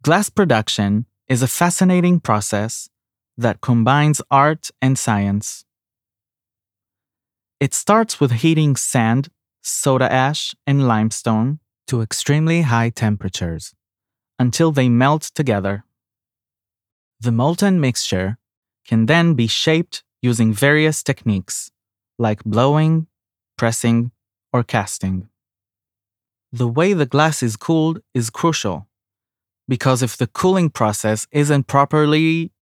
Glass production is a fascinating process that combines art and science. It starts with heating sand, soda ash, and limestone to extremely high temperatures until they melt together. The molten mixture can then be shaped using various techniques like blowing, pressing, or casting. The way the glass is cooled is crucial because if the cooling process isn't properly